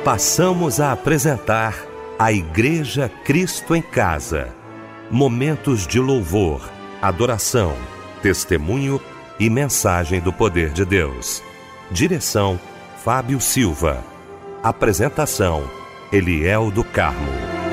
Passamos a apresentar a Igreja Cristo em Casa. Momentos de louvor, adoração, testemunho e mensagem do poder de Deus. Direção: Fábio Silva. Apresentação: Eliel do Carmo.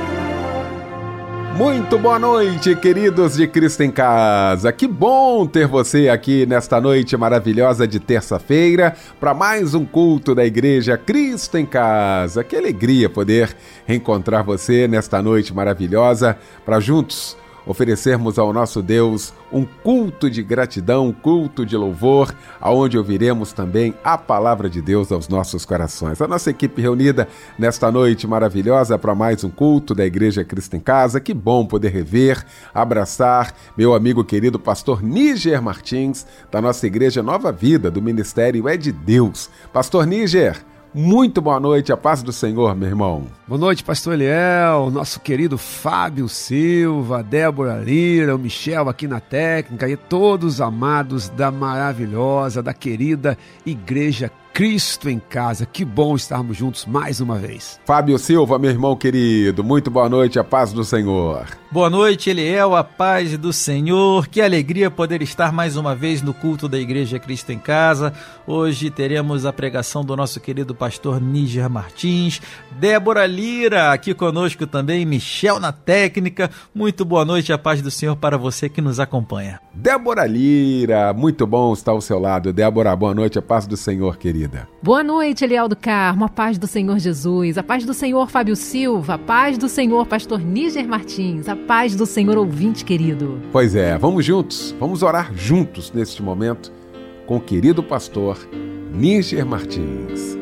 Muito boa noite, queridos de Cristo em Casa. Que bom ter você aqui nesta noite maravilhosa de terça-feira para mais um culto da Igreja Cristo em Casa. Que alegria poder reencontrar você nesta noite maravilhosa para juntos oferecermos ao nosso Deus um culto de gratidão, um culto de louvor, aonde ouviremos também a palavra de Deus aos nossos corações. A nossa equipe reunida nesta noite maravilhosa para mais um culto da Igreja Cristo em Casa. Que bom poder rever, abraçar meu amigo querido pastor Níger Martins, da nossa Igreja Nova Vida, do Ministério É de Deus. Pastor Níger, muito boa noite, a paz do Senhor, meu irmão. Boa noite, pastor Eliel, nosso querido Fábio Silva, Débora Lira, o Michel aqui na técnica e todos amados da maravilhosa, da querida Igreja Cristo em Casa. Que bom estarmos juntos mais uma vez. Fábio Silva, meu irmão querido, muito boa noite, a paz do Senhor. Boa noite, Eliel, a paz do Senhor. Que alegria poder estar mais uma vez no culto da Igreja Cristo em Casa. Hoje teremos a pregação do nosso querido pastor Níger Martins, Débora Lira aqui conosco também, Michel na técnica. Muito boa noite, a paz do Senhor para você que nos acompanha. Débora Lira, muito bom estar ao seu lado. Débora, boa noite, a paz do Senhor, querida. Boa noite, Eliel do Carmo, a paz do Senhor Jesus, a paz do Senhor Fábio Silva, a paz do Senhor pastor Níger Martins, a paz do Senhor ouvinte querido. Pois é, vamos juntos, vamos orar juntos neste momento com o querido pastor Níger Martins.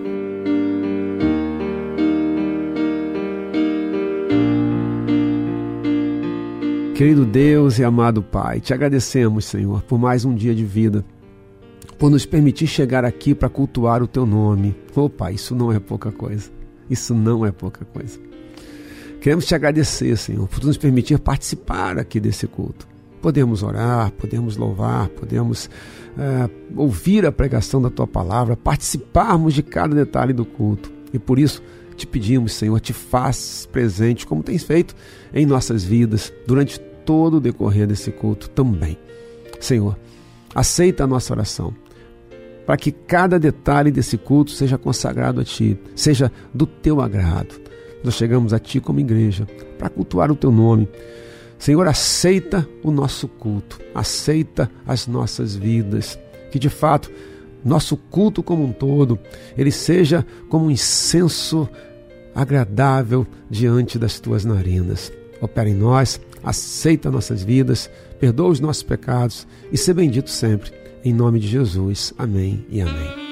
Querido Deus e amado Pai, te agradecemos, Senhor, por mais um dia de vida, por nos permitir chegar aqui para cultuar o Teu nome. Oh, Pai, isso não é pouca coisa, isso não é pouca coisa. Queremos te agradecer, Senhor, por nos permitir participar aqui desse culto. Podemos orar, podemos louvar, podemos ouvir a pregação da Tua palavra, participarmos de cada detalhe do culto. E por isso te pedimos, Senhor, te faz presente, como tens feito em nossas vidas, durante todo o decorrer desse culto também. Senhor, aceita a nossa oração, para que cada detalhe desse culto seja consagrado a Ti, seja do Teu agrado. Nós chegamos a Ti como igreja, para cultuar o Teu nome. Senhor, aceita o nosso culto, aceita as nossas vidas, que de fato nosso culto como um todo, ele seja como um incenso agradável diante das Tuas narinas. Opera em nós, aceita nossas vidas, perdoa os nossos pecados e seja bendito sempre. Em nome de Jesus. Amém e amém.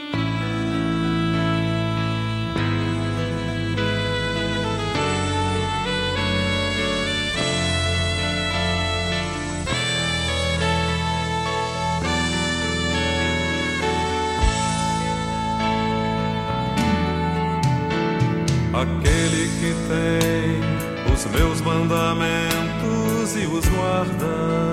Aquele que tem os meus mandamentos e os guarda,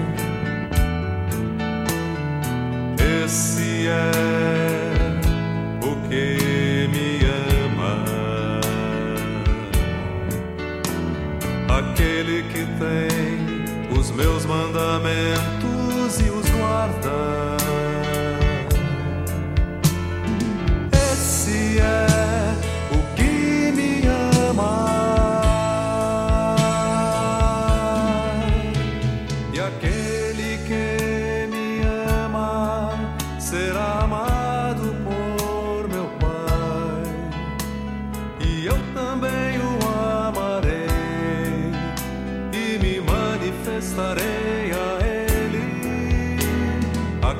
esse é o que me ama. Aquele que tem os meus mandamentos e os guarda, esse é o que me ama. E aquele que me ama será amado por meu Pai, e eu também o amarei e me manifestarei a Ele.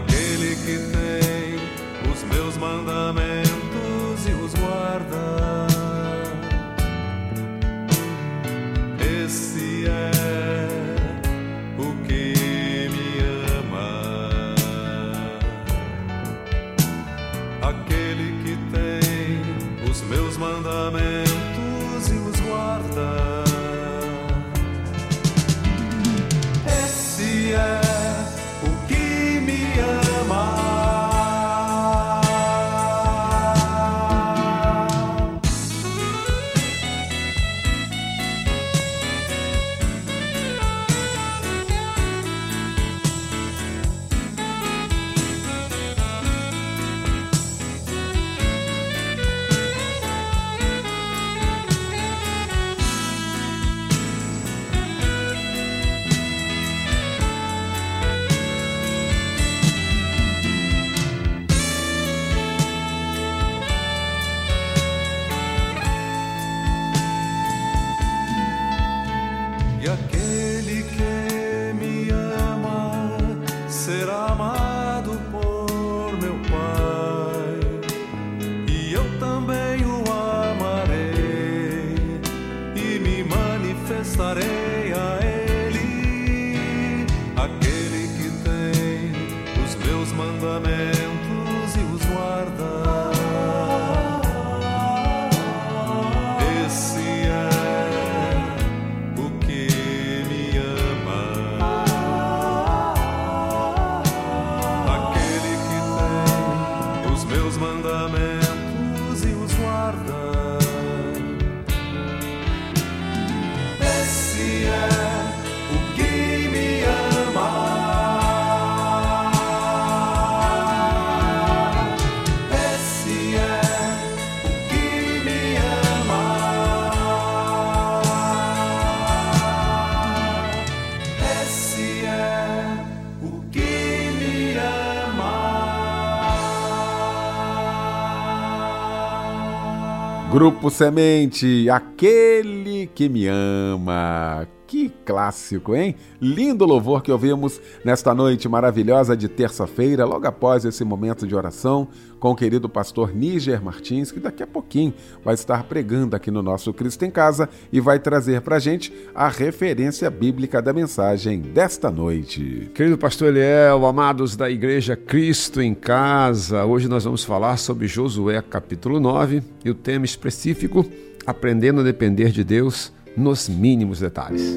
ser amado por meu Pai, e eu também o amarei e me manifestarei a Ele, aquele que tem os meus mandamentos e os guarda. Esse é o que me ama, aquele que tem os meus mandamentos e os guarda. Esse é o que me ama, esse é o que me ama, esse é o que me ama. Grupo Semente, aquele que me ama. Que clássico, hein? Lindo louvor que ouvimos nesta noite maravilhosa de terça-feira, logo após esse momento de oração com o querido pastor Níger Martins, que daqui a pouquinho vai estar pregando aqui no nosso Cristo em Casa e vai trazer pra gente a referência bíblica da mensagem desta noite. Querido pastor Eliel, amados da Igreja Cristo em Casa, hoje nós vamos falar sobre Josué capítulo 9 e o tema específico, aprendendo a depender de Deus nos mínimos detalhes.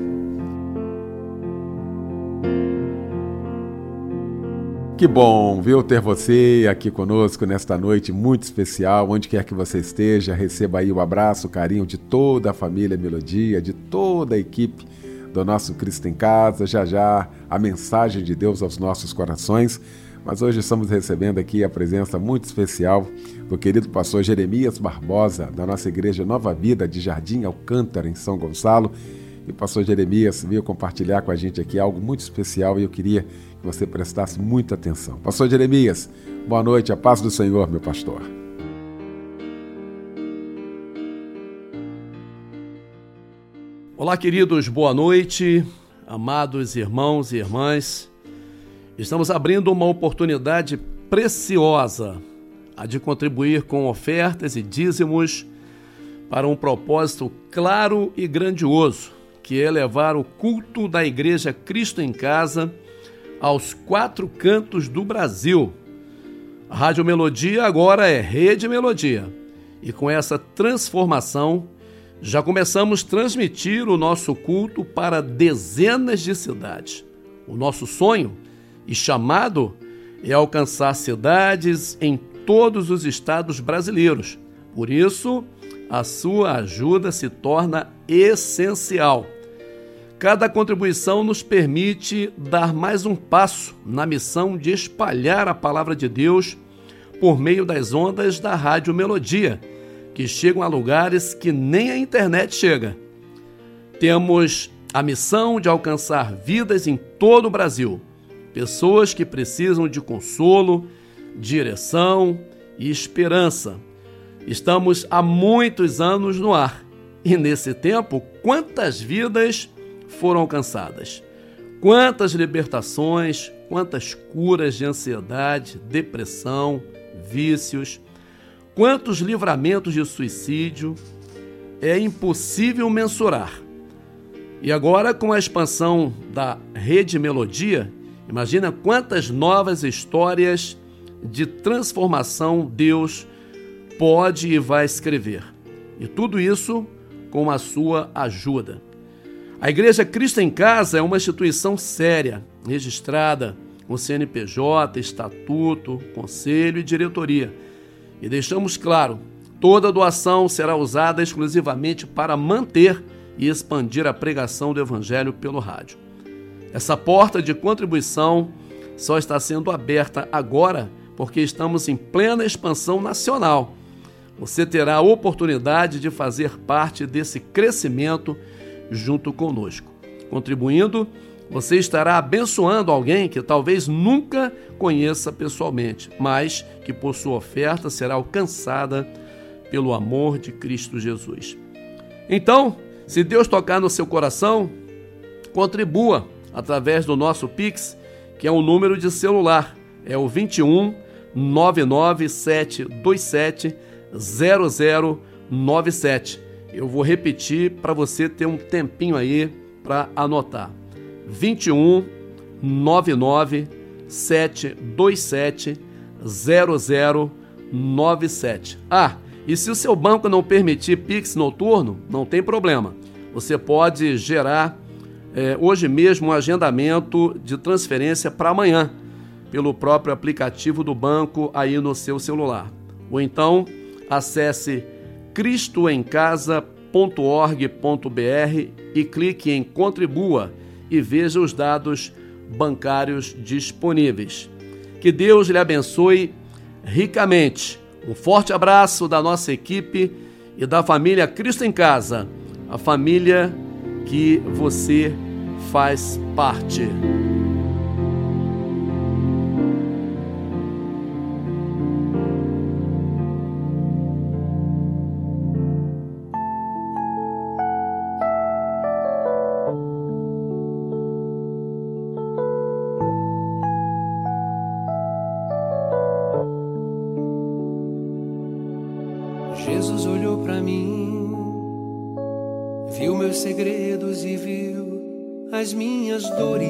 Que bom, viu, ter você aqui conosco nesta noite muito especial, onde quer que você esteja, receba aí o abraço, o carinho de toda a família Melodia, de toda a equipe do nosso Cristo em Casa, já a mensagem de Deus aos nossos corações, mas hoje estamos recebendo aqui a presença muito especial do querido pastor Jeremias Barbosa, da nossa igreja Nova Vida de Jardim Alcântara, em São Gonçalo. E o pastor Jeremias veio compartilhar com a gente aqui algo muito especial e eu queria que você prestasse muita atenção. Pastor Jeremias, boa noite, a paz do Senhor, meu pastor. Olá, queridos, boa noite, amados irmãos e irmãs. Estamos abrindo uma oportunidade preciosa, a de contribuir com ofertas e dízimos para um propósito claro e grandioso, que é levar o culto da Igreja Cristo em Casa aos 4 cantos do Brasil. A Rádio Melodia agora é Rede Melodia, e com essa transformação já começamos a transmitir o nosso culto para dezenas de cidades. O nosso sonho e chamado é alcançar cidades em todos os estados brasileiros. Por isso, a sua ajuda se torna essencial. Cada contribuição nos permite dar mais um passo na missão de espalhar a palavra de Deus por meio das ondas da Rádio Melodia, que chegam a lugares que nem a internet chega. Temos a missão de alcançar vidas em todo o Brasil, pessoas que precisam de consolo, direção e esperança. Estamos há muitos anos no ar e nesse tempo, quantas vidas foram alcançadas? Quantas libertações, quantas curas de ansiedade, depressão, vícios, quantos livramentos de suicídio? É impossível mensurar. E agora, com a expansão da Rede Melodia, imagina quantas novas histórias de transformação Deus pode e vai escrever. E tudo isso com a sua ajuda. A Igreja Cristo em Casa é uma instituição séria, registrada com CNPJ, estatuto, conselho e diretoria. E deixamos claro, toda doação será usada exclusivamente para manter e expandir a pregação do Evangelho pelo rádio. Essa porta de contribuição só está sendo aberta agora porque estamos em plena expansão nacional. Você terá a oportunidade de fazer parte desse crescimento junto conosco. Contribuindo, você estará abençoando alguém que talvez nunca conheça pessoalmente, mas que por sua oferta será alcançada pelo amor de Cristo Jesus. Então, se Deus tocar no seu coração, contribua através do nosso Pix, que é um número de celular. É o 21 99727 0097. Eu vou repetir para você ter um tempinho aí para anotar. 21 99727 0097. E se o seu banco não permitir Pix noturno, não tem problema. Você pode gerar hoje mesmo um agendamento de transferência para amanhã, pelo próprio aplicativo do banco aí no seu celular. Ou então, acesse cristoemcasa.org.br e clique em Contribua e veja os dados bancários disponíveis. Que Deus lhe abençoe ricamente. Um forte abraço da nossa equipe e da família Cristo em Casa, a família que você faz parte. Jesus olhou pra mim, viu meus segredos e viu as minhas dores.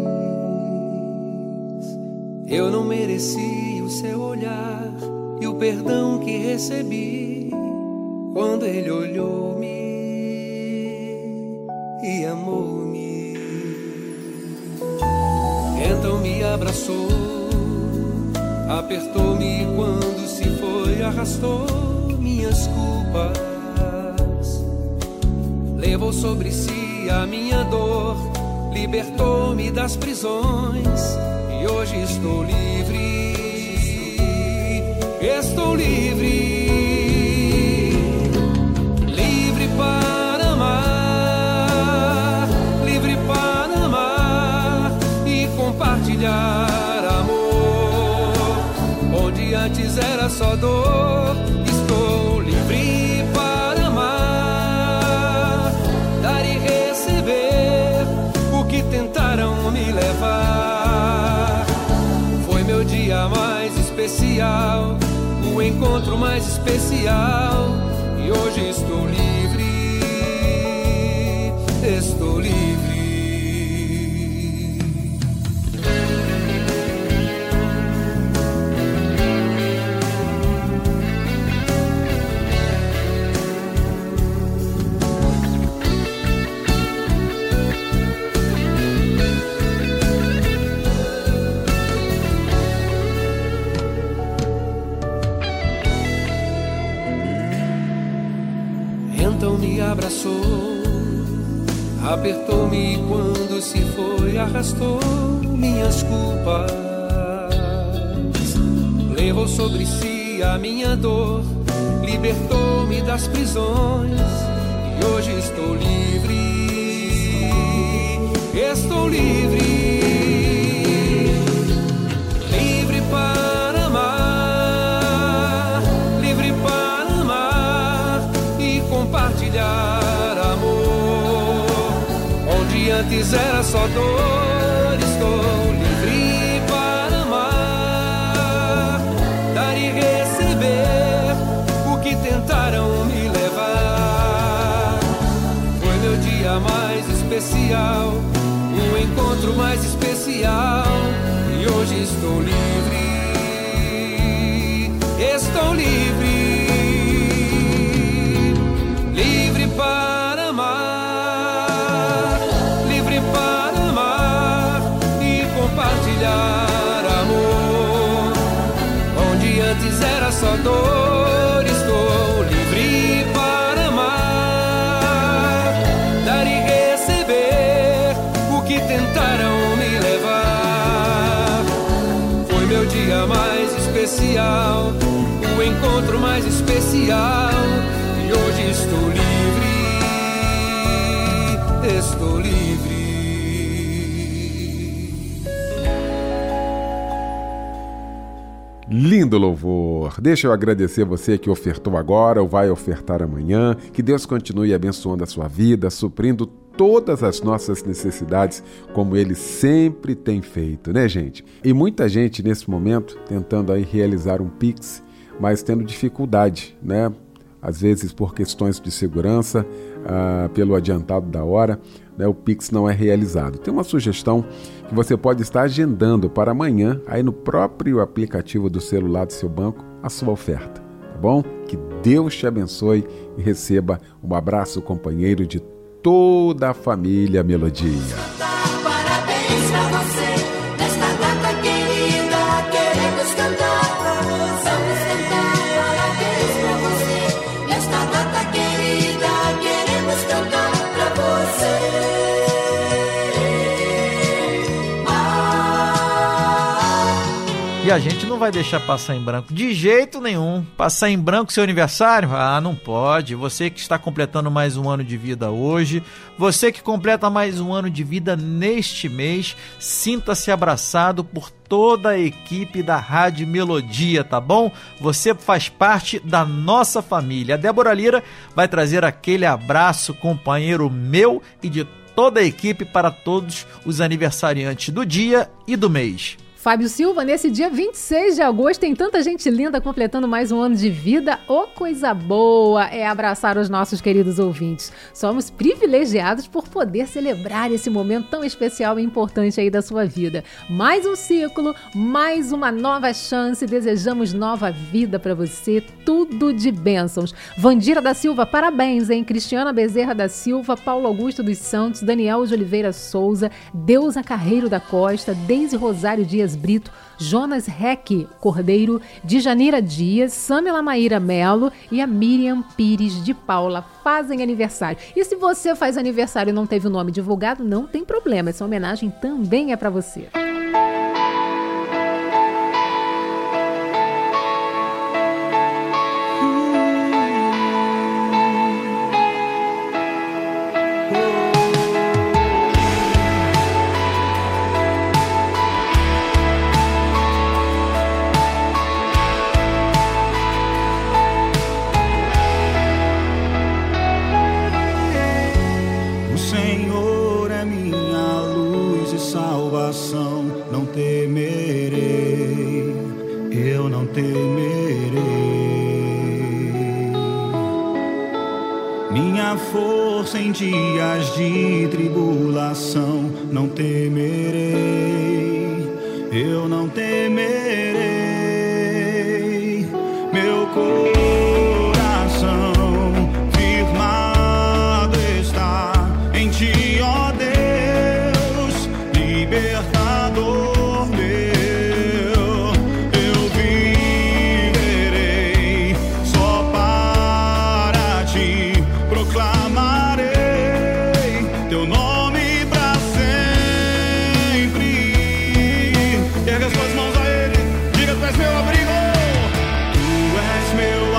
Eu não mereci o seu olhar e o perdão que recebi quando Ele olhou-me e amou-me. Então me abraçou, apertou-me quando se foi, arrastou minhas culpas, levou sobre si a minha dor, libertou-me das prisões e hoje estou livre, estou livre, livre para amar, livre para amar e compartilhar amor, onde antes era só dor. Estou livre para amar, dar e receber o que tentaram me levar. Foi meu dia mais especial, o encontro mais especial, e hoje estou livre, estou livre. Então me abraçou, apertou-me quando se foi, arrastou minhas culpas, levou sobre si a minha dor, libertou-me das prisões e hoje estou livre, estou livre, livre para amar, livre para amar e compartilhar amor, onde antes era só dor. Estou livre para amar, dar e receber o que tentaram me levar. Foi meu dia mais especial, o encontro mais especial, e hoje estou livre, estou livre, livre para amar, livre para amar e compartilhar amor, onde antes era só dor. Estou livre para amar, dar e receber o que tentaram me levar. Foi meu dia mais especial, o encontro mais especial, e hoje estou livre, estou livre. Lindo louvor. Deixa eu agradecer você que ofertou agora ou vai ofertar amanhã. Que Deus continue abençoando a sua vida, suprindo todas as nossas necessidades, como Ele sempre tem feito, né, gente? E muita gente nesse momento tentando aí realizar um Pix, mas tendo dificuldade, né? Às vezes por questões de segurança, pelo adiantado da hora, né, o Pix não é realizado. Tem uma sugestão que você pode estar agendando para amanhã, aí no próprio aplicativo do celular do seu banco, a sua oferta, tá bom? Que Deus te abençoe e receba um abraço companheiro de toda a família Melodia. Parabéns pra você, nesta data querida, queremos cantar. Vamos cantar, parabéns pra você, nesta data querida, queremos cantar pra você. E a gente não vai deixar passar em branco de jeito nenhum. Passar em branco seu aniversário? Ah, não pode. Você que está completando mais um ano de vida hoje, você que completa mais um ano de vida neste mês, sinta-se abraçado por toda a equipe da Rádio Melodia, tá bom? Você faz parte da nossa família. A Débora Lira vai trazer aquele abraço, companheiro meu e de toda a equipe para todos os aniversariantes do dia e do mês. Fábio Silva, nesse dia 26 de agosto, tem tanta gente linda completando mais um ano de vida. Ô, coisa boa é abraçar os nossos queridos ouvintes. Somos privilegiados por poder celebrar esse momento tão especial e importante aí da sua vida. Mais um ciclo, mais uma nova chance. Desejamos nova vida para você, tudo de bênçãos. Vandira da Silva, parabéns, hein? Cristiana Bezerra da Silva, Paulo Augusto dos Santos, Daniel de Oliveira Souza, Deusa Carreiro da Costa, Deise Rosário Dias Brito, Jonas Reck Cordeiro, Djanira Dias, Samila Maíra Melo e a Miriam Pires de Paula fazem aniversário. E se você faz aniversário e não teve o nome divulgado, não tem problema, essa homenagem também é para você. Não temerei, eu não temerei. Minha força em dias de tribulação, não temerei, eu não temerei. Meu coração firmado está em ti, ó Deus, libertador. Meu abrigo, tu és meu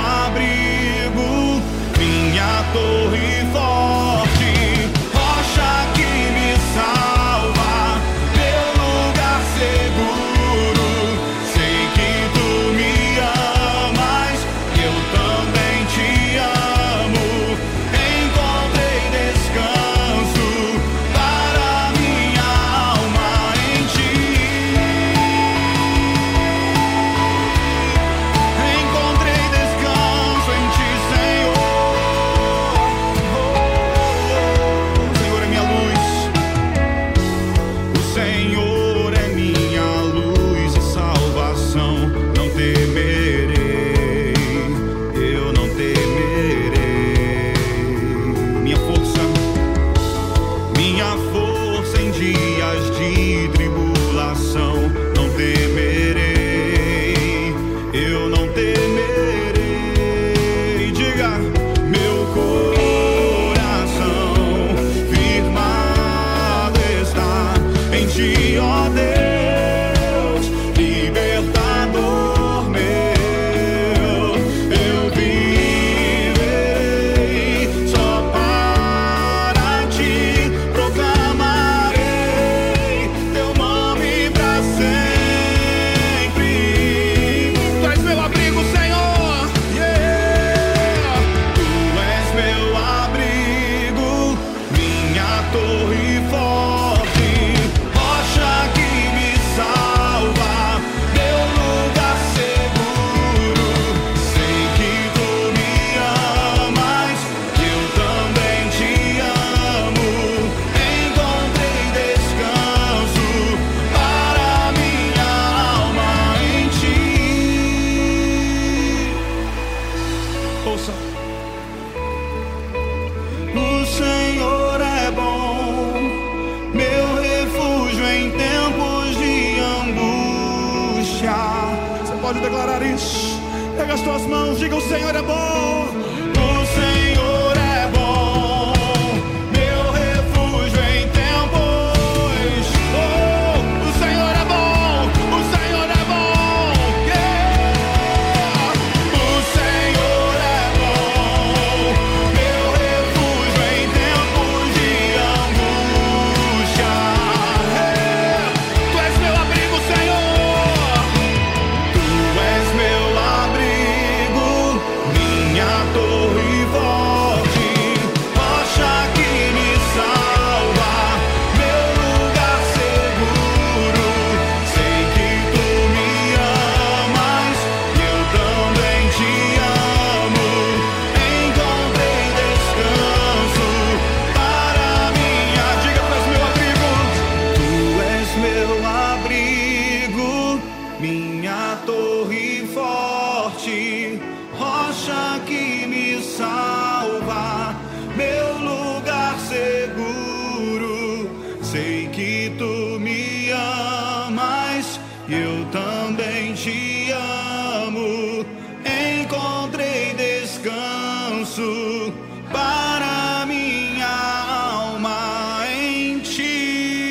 pode declarar isso. Pega as tuas mãos, diga: o Senhor é bom. O Senhor é bom, meu refúgio em tempos. Oh, o Senhor é bom, o Senhor é bom. Yeah. O Senhor é bom, meu refúgio em tempos de angústia. Yeah. Tu és meu abrigo, Senhor. Tu és meu abrigo, minha torre forte, rocha que me salva, meu lugar seguro. Sei que tu me amas e eu também te amo. Encontrei descanso para minha. Diga: tu és meu abrigo. Tu és meu abrigo, minha torre forte, rocha que me salva, meu lugar seguro. Sei que tu me amas e eu também te amo. Encontrei descanso para minha alma em ti.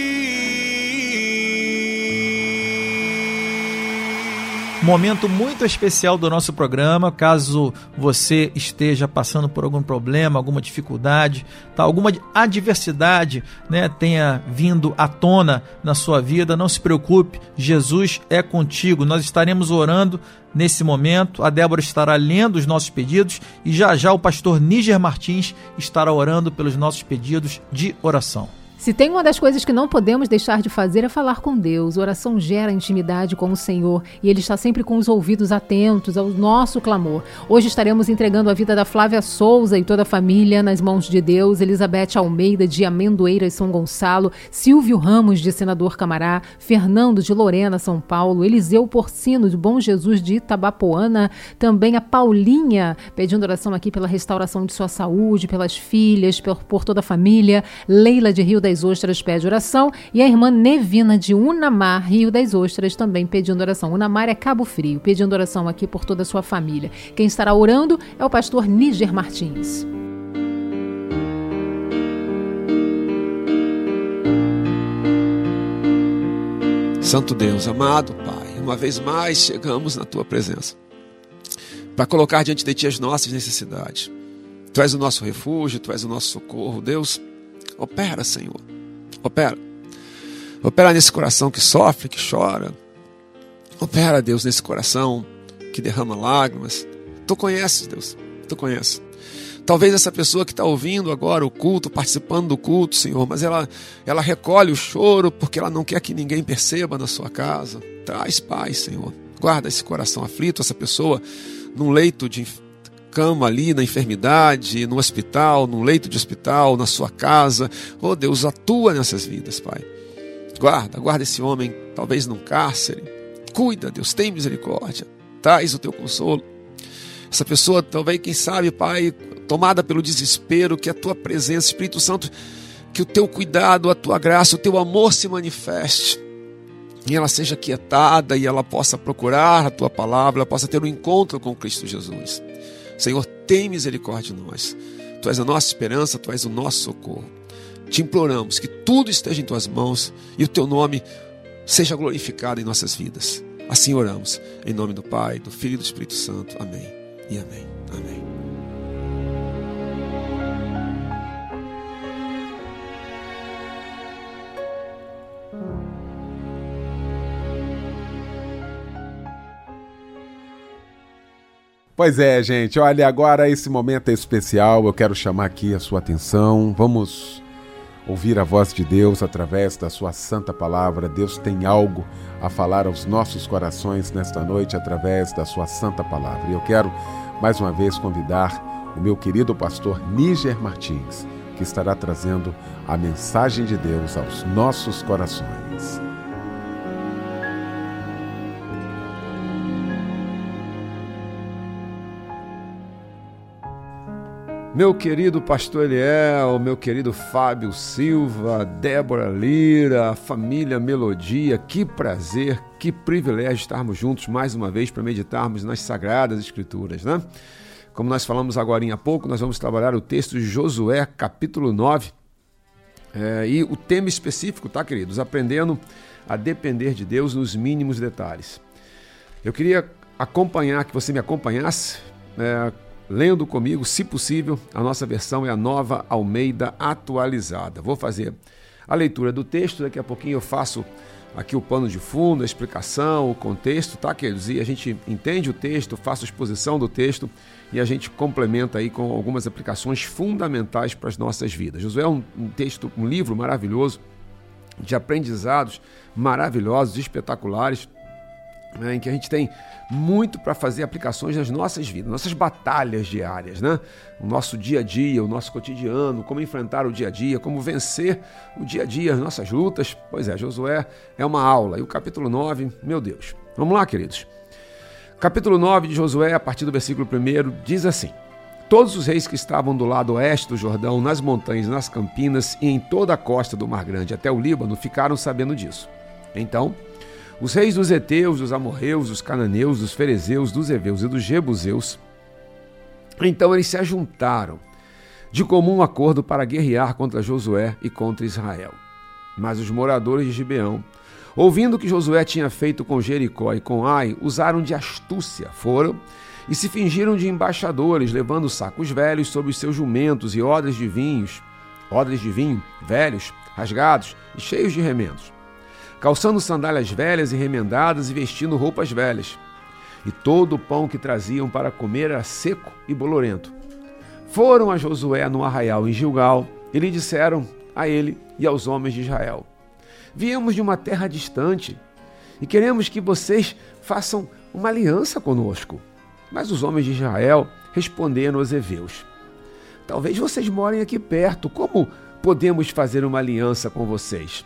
Momento muito especial do nosso programa. Caso você esteja passando por algum problema, alguma dificuldade, tá, alguma adversidade, né, tenha vindo à tona na sua vida, não se preocupe, Jesus é contigo. Nós estaremos orando nesse momento. A Débora estará lendo os nossos pedidos e já o pastor Níger Martins estará orando pelos nossos pedidos de oração. Se tem uma das coisas que não podemos deixar de fazer é falar com Deus. Oração gera intimidade com o Senhor e Ele está sempre com os ouvidos atentos ao nosso clamor. Hoje estaremos entregando a vida da Flávia Souza e toda a família nas mãos de Deus. Elizabeth Almeida, de Amendoeiras, São Gonçalo. Silvio Ramos, de Senador Camará. Fernando, de Lorena, São Paulo. Eliseu Porcino, de Bom Jesus, de Itabapoana. Também a Paulinha, pedindo oração aqui pela restauração de sua saúde, pelas filhas, por toda a família. Leila, de Rio das Ostras, pede oração. E a irmã Nevina, de Unamar, Rio das Ostras, também pedindo oração. Unamar é Cabo Frio, pedindo oração aqui por toda a sua família. Quem estará orando é o pastor Níger Martins. Santo Deus, amado Pai, uma vez mais chegamos na Tua presença para colocar diante de Ti as nossas necessidades. Tu és o nosso refúgio, Tu és o nosso socorro. Deus, opera, Senhor, opera. Opera nesse coração que sofre, que chora. Opera, Deus, nesse coração que derrama lágrimas. Tu conheces, Deus, Tu conheces. Talvez essa pessoa que está ouvindo agora o culto, participando do culto, Senhor, mas ela recolhe o choro porque ela não quer que ninguém perceba na sua casa. Traz paz, Senhor. Guarda esse coração aflito, essa pessoa num leito de cama ali, na enfermidade, no hospital, num leito de hospital, na sua casa. Oh Deus, atua nessas vidas, Pai. Guarda esse homem, talvez num cárcere. Cuida, Deus, tem misericórdia. Traz o Teu consolo. Essa pessoa, talvez, quem sabe, Pai, tomada pelo desespero, que a Tua presença, Espírito Santo, que o Teu cuidado, a Tua graça, o Teu amor se manifeste. E ela seja quietada e ela possa procurar a Tua palavra, ela possa ter um encontro com Cristo Jesus. Senhor, tem misericórdia de nós. Tu és a nossa esperança, Tu és o nosso socorro. Te imploramos que tudo esteja em Tuas mãos e o Teu nome seja glorificado em nossas vidas. Assim oramos, em nome do Pai, do Filho e do Espírito Santo. Amém e amém. Amém. Pois é, gente, olha, agora esse momento é especial, eu quero chamar aqui a sua atenção, vamos ouvir a voz de Deus através da sua santa palavra. Deus tem algo a falar aos nossos corações nesta noite através da sua santa palavra. E eu quero mais uma vez convidar o meu querido pastor Níger Martins, que estará trazendo a mensagem de Deus aos nossos corações. Meu querido pastor Eliel, meu querido Fábio Silva, Débora Lira, família Melodia, que prazer, que privilégio estarmos juntos mais uma vez para meditarmos nas Sagradas Escrituras, né? Como nós falamos agora há pouco, nós vamos trabalhar o texto de Josué, capítulo 9, e o tema específico, tá, queridos? Aprendendo a depender de Deus nos mínimos detalhes. Eu queria que você me acompanhasse, lendo comigo, se possível. A nossa versão é a Nova Almeida atualizada. Vou fazer a leitura do texto, daqui a pouquinho eu faço aqui o pano de fundo, a explicação, o contexto, tá, queridos? E a gente entende o texto, faço a exposição do texto e a gente complementa aí com algumas aplicações fundamentais para as nossas vidas. Josué é um texto, um livro maravilhoso, de aprendizados maravilhosos, espetaculares, em que a gente tem muito para fazer aplicações nas nossas vidas, nossas batalhas diárias, né? O nosso dia a dia, o nosso cotidiano, como enfrentar o dia a dia, como vencer o dia a dia, as nossas lutas. Pois é, Josué é uma aula. E o capítulo 9, meu Deus. Vamos lá, queridos. Capítulo 9 de Josué, a partir do versículo 1, diz assim: Todos os reis que estavam do lado oeste do Jordão, nas montanhas, nas campinas e em toda a costa do Mar Grande até o Líbano ficaram sabendo disso. Então, os reis dos heteus, dos amorreus, dos cananeus, dos ferezeus, dos heveus e dos jebuseus, então eles se ajuntaram de comum acordo para guerrear contra Josué e contra Israel. Mas os moradores de Gibeão, ouvindo que Josué tinha feito com Jericó e com Ai, usaram de astúcia, foram e se fingiram de embaixadores, levando sacos velhos sobre os seus jumentos e odres de vinho velhos, rasgados e cheios de remendos, calçando sandálias velhas e remendadas e vestindo roupas velhas. E todo o pão que traziam para comer era seco e bolorento. Foram a Josué no arraial em Gilgal e lhe disseram a ele e aos homens de Israel: Viemos de uma terra distante e queremos que vocês façam uma aliança conosco. Mas os homens de Israel responderam aos heveus: Talvez vocês morem aqui perto, como podemos fazer uma aliança com vocês?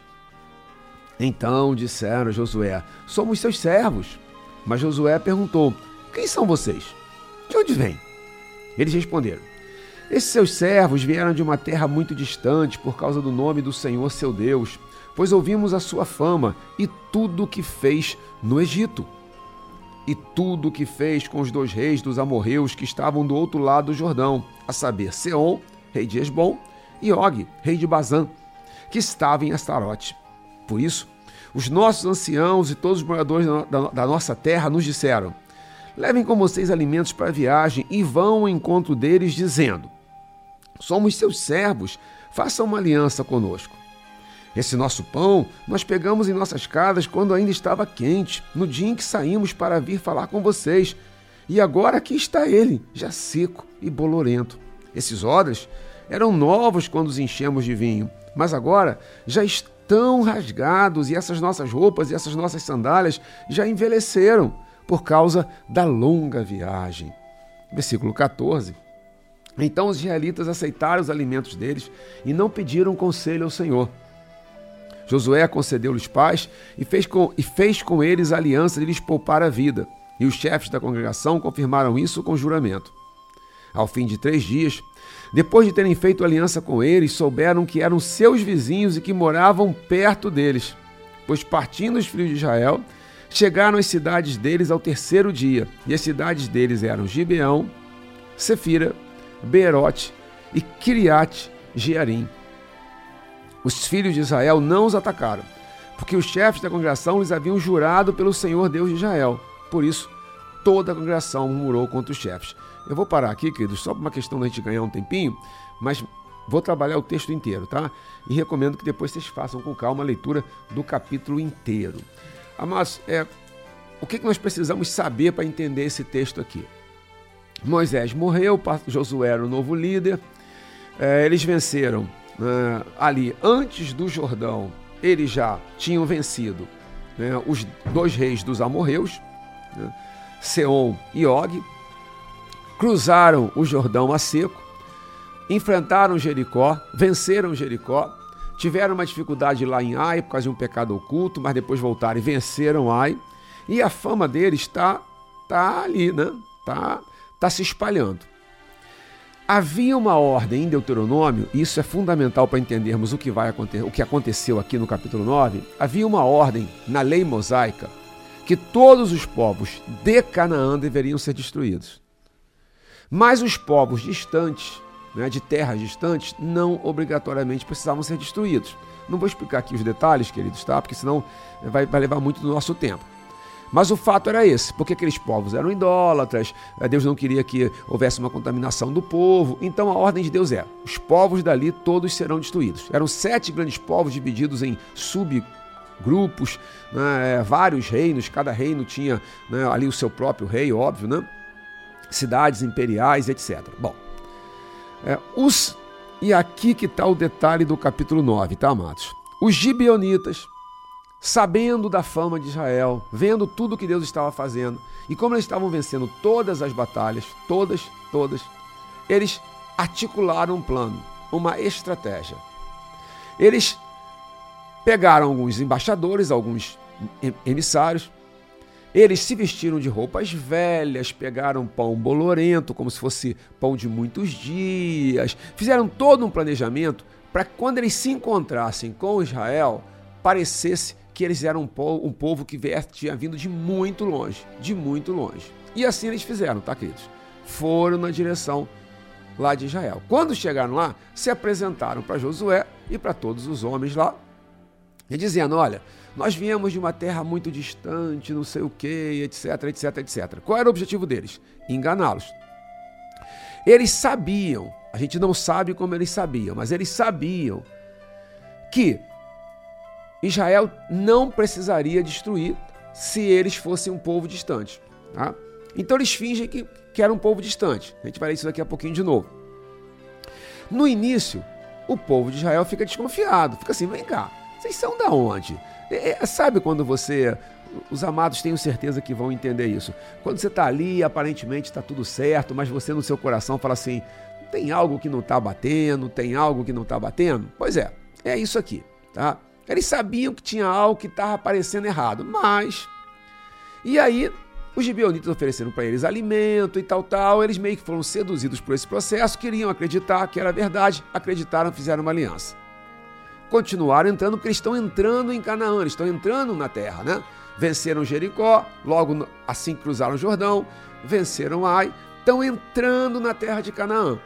Então disseram a Josué: Somos seus servos. Mas Josué perguntou: Quem são vocês? De onde vêm? Eles responderam: Esses seus servos vieram de uma terra muito distante por causa do nome do Senhor seu Deus, pois ouvimos a sua fama e tudo o que fez no Egito. E tudo o que fez com os 2 reis dos amorreus que estavam do outro lado do Jordão, a saber, Seom, rei de Esbom, e Og, rei de Bazã, que estava em Astarote. Por isso, os nossos anciãos e todos os moradores da nossa terra nos disseram: Levem com vocês alimentos para a viagem e vão ao encontro deles, dizendo: Somos seus servos, façam uma aliança conosco. Esse nosso pão nós pegamos em nossas casas quando ainda estava quente, no dia em que saímos para vir falar com vocês. E agora aqui está ele, já seco e bolorento. Esses odres eram novos quando os enchemos de vinho, mas agora já estão rasgados, e essas nossas roupas e essas nossas sandálias já envelheceram por causa da longa viagem. Versículo 14. Então os israelitas aceitaram os alimentos deles e não pediram conselho ao Senhor. Josué concedeu-lhes paz e fez com eles a aliança de lhes poupar a vida, e os chefes da congregação confirmaram isso com juramento. Ao fim de 3 dias, depois de terem feito aliança com eles, souberam que eram seus vizinhos e que moravam perto deles, pois partindo os filhos de Israel, chegaram às cidades deles ao 3º dia, e as cidades deles eram Gibeão, Sefira, Beerote e Kiriat Jearim. Os filhos de Israel não os atacaram, porque os chefes da congregação lhes haviam jurado pelo Senhor Deus de Israel. Por isso, toda a congregação murmurou contra os chefes. Eu vou parar aqui, queridos, só por uma questão da gente ganhar um tempinho, mas vou trabalhar o texto inteiro, tá? E recomendo que depois vocês façam com calma a leitura do capítulo inteiro. Amados, o que nós precisamos saber para entender esse texto aqui? Moisés morreu, Josué era o novo líder, eles venceram ali antes do Jordão, eles já tinham vencido os 2 reis dos amorreus, Seom e Og, cruzaram o Jordão a seco, enfrentaram Jericó, venceram Jericó, tiveram uma dificuldade lá em Ai por causa de um pecado oculto, mas depois voltaram e venceram Ai, e a fama deles está ali, né? Tá se espalhando. Havia uma ordem em Deuteronômio, e isso é fundamental para entendermos o que vai acontecer, o que aconteceu aqui no capítulo 9. Havia uma ordem na lei mosaica que todos os povos de Canaã deveriam ser destruídos. Mas os povos distantes, né, de terras distantes, não obrigatoriamente precisavam ser destruídos. Não vou explicar aqui os detalhes, queridos, tá? Porque senão vai levar muito do nosso tempo. Mas o fato era esse, porque aqueles povos eram idólatras, Deus não queria que houvesse uma contaminação do povo, então a ordem de Deus é, os povos dali todos serão destruídos. Eram 7 grandes povos divididos em subgrupos, né, vários reinos, cada reino tinha, né, ali o seu próprio rei, óbvio, né? Cidades imperiais, etc. Bom, e aqui que está o detalhe do capítulo 9, tá, amados? Os gibeonitas, sabendo da fama de Israel, vendo tudo que Deus estava fazendo, e como eles estavam vencendo todas as batalhas, todas, eles articularam um plano, uma estratégia. Eles pegaram alguns embaixadores, alguns emissários, eles se vestiram de roupas velhas, pegaram pão bolorento, como se fosse pão de muitos dias, fizeram todo um planejamento para que quando eles se encontrassem com Israel, parecesse que eles eram um povo que tinha vindo de muito longe, E assim eles fizeram, tá, queridos? Foram na direção lá de Israel. Quando chegaram lá, se apresentaram para Josué e para todos os homens lá, e dizendo, olha, nós viemos de uma terra muito distante, não sei o que, etc, etc, etc. Qual era o objetivo deles? Enganá-los. Eles sabiam, a gente não sabe como eles sabiam, mas eles sabiam que Israel não precisaria destruir se eles fossem um povo distante. Tá? Então eles fingem que era um povo distante. A gente vai ler isso daqui a pouquinho de novo. No início, o povo de Israel fica desconfiado. Fica assim, vem cá, vocês são da onde? Sabe quando os amados tenho certeza que vão entender isso. Quando você está ali, aparentemente está tudo certo, mas você no seu coração fala assim, tem algo que não está batendo, Pois é isso aqui, tá? Eles sabiam que tinha algo que estava parecendo errado, mas... E aí, os gibeonitas ofereceram para eles alimento e tal, eles meio que foram seduzidos por esse processo, queriam acreditar que era verdade, acreditaram, fizeram uma aliança. Continuaram entrando, porque eles estão entrando em Canaã, eles estão entrando na terra, né? Venceram Jericó, logo assim cruzaram o Jordão, venceram Ai, estão entrando na terra de Canaã.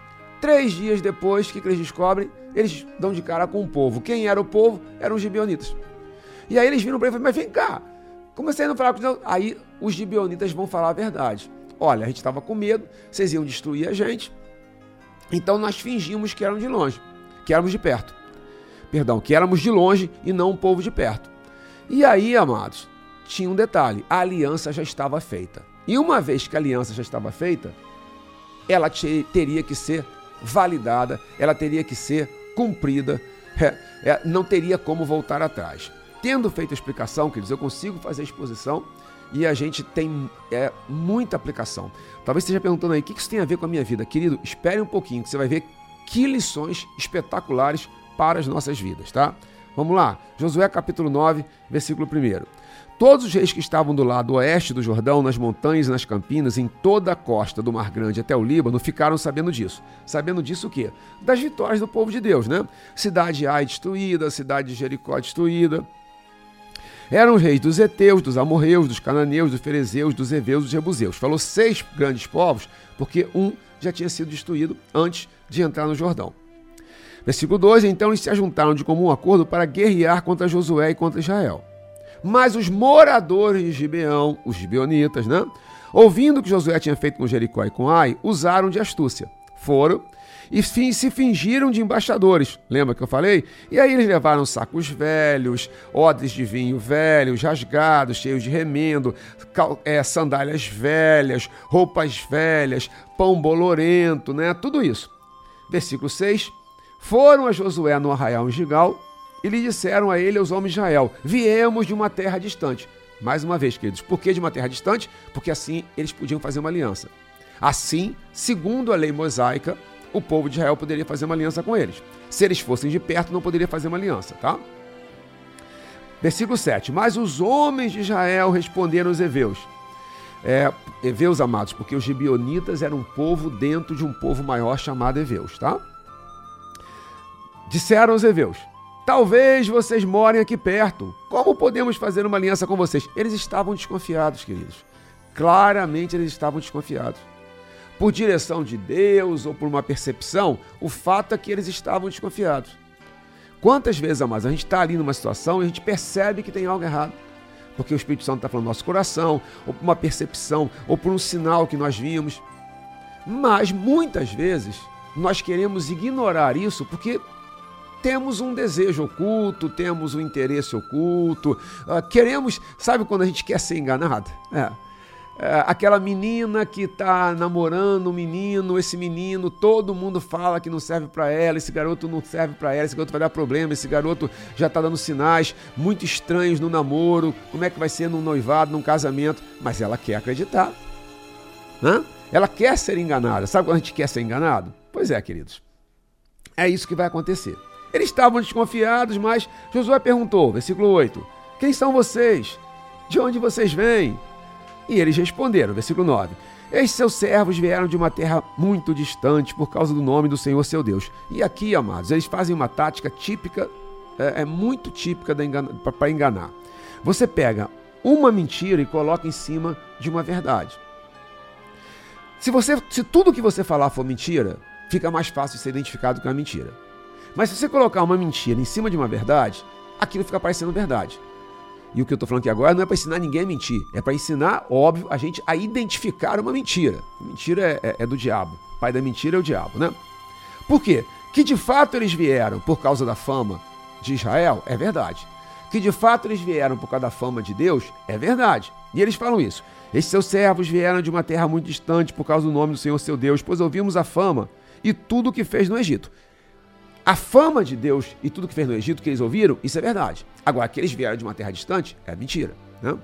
3 dias depois, o que eles descobrem? Eles dão de cara com o povo. Quem era o povo? Eram os gibeonitas. E aí eles viram para ele e falaram, mas vem cá, como vocês não falaram com eles? Aí os gibeonitas vão falar a verdade. Olha, a gente estava com medo, vocês iam destruir a gente, então nós fingimos que éramos de longe, que éramos de perto. Que éramos de longe e não um povo de perto. E aí, amados, tinha um detalhe, a aliança já estava feita. E uma vez que a aliança já estava feita, ela teria que ser validada, ela teria que ser cumprida, não teria como voltar atrás. Tendo feito a explicação, queridos, eu consigo fazer a exposição e a gente tem muita aplicação. Talvez esteja perguntando aí, o que isso tem a ver com a minha vida? Querido, espere um pouquinho, que você vai ver que lições espetaculares para as nossas vidas, tá? Vamos lá, Josué capítulo 9, versículo 1. Todos os reis que estavam do lado oeste do Jordão, nas montanhas e nas campinas, em toda a costa do Mar Grande até o Líbano, ficaram sabendo disso. Sabendo disso o quê? Das vitórias do povo de Deus, né? Cidade de Ai destruída, cidade de Jericó destruída. Eram os reis dos heteus, dos amorreus, dos cananeus, dos ferezeus, dos heveus, dos jebuseus. Falou 6 grandes povos, porque um já tinha sido destruído antes de entrar no Jordão. Versículo 2, então eles se ajuntaram de comum acordo para guerrear contra Josué e contra Israel. Mas os moradores de Gibeão, os gibeonitas, né, ouvindo o que Josué tinha feito com Jericó e com Ai, usaram de astúcia. Foram e se fingiram de embaixadores. Lembra que eu falei? E aí eles levaram sacos velhos, odres de vinho velhos, rasgados, cheios de remendo, sandálias velhas, roupas velhas, pão bolorento, né? Tudo isso. Versículo 6. Foram a Josué no arraial em Gigal e lhe disseram a ele, aos homens de Israel, viemos de uma terra distante. Mais uma vez, queridos, por que de uma terra distante? Porque assim eles podiam fazer uma aliança. Assim, segundo a lei mosaica, o povo de Israel poderia fazer uma aliança com eles. Se eles fossem de perto, não poderia fazer uma aliança, tá? Versículo 7. Mas os homens de Israel responderam aos heveus, Eveus, amados, porque os gibeonitas eram um povo dentro de um povo maior chamado Eveus, tá? Disseram os Eveus: talvez vocês morem aqui perto. Como podemos fazer uma aliança com vocês? Eles estavam desconfiados, queridos. Claramente eles estavam desconfiados. Por direção de Deus ou por uma percepção, o fato é que eles estavam desconfiados. Quantas vezes, amados, a gente está ali numa situação e a gente percebe que tem algo errado? Porque o Espírito Santo está falando no nosso coração, ou por uma percepção, ou por um sinal que nós vimos. Mas, muitas vezes, nós queremos ignorar isso porque temos um desejo oculto, temos um interesse oculto, queremos... Sabe quando a gente quer ser enganado? Aquela menina que está namorando um menino, esse menino, todo mundo fala que não serve para ela, esse garoto não serve para ela, esse garoto vai dar problema, esse garoto já está dando sinais muito estranhos no namoro, como é que vai ser num noivado, num casamento, mas ela quer acreditar, ela quer ser enganada. Sabe quando a gente quer ser enganado? Pois é, queridos, é isso que vai acontecer. Eles estavam desconfiados, mas Josué perguntou, versículo 8, quem são vocês? De onde vocês vêm? E eles responderam, versículo 9, estes seus servos vieram de uma terra muito distante por causa do nome do Senhor seu Deus. E aqui, amados, eles fazem uma tática típica, muito típica para enganar. Você pega uma mentira e coloca em cima de uma verdade. Se tudo que você falar for mentira, fica mais fácil de ser identificado que uma mentira. Mas se você colocar uma mentira em cima de uma verdade, aquilo fica parecendo verdade. E o que eu estou falando aqui agora não é para ensinar ninguém a mentir, é para ensinar, óbvio, a gente a identificar uma mentira. Mentira é do diabo, o pai da mentira é o diabo, né? Por quê? Que de fato eles vieram por causa da fama de Israel, é verdade. Que de fato eles vieram por causa da fama de Deus, é verdade. E eles falam isso. Esses seus servos vieram de uma terra muito distante por causa do nome do Senhor seu Deus, pois ouvimos a fama e tudo o que fez no Egito. A fama de Deus e tudo que fez no Egito, que eles ouviram, isso é verdade. Agora, que eles vieram de uma terra distante, é mentira, né?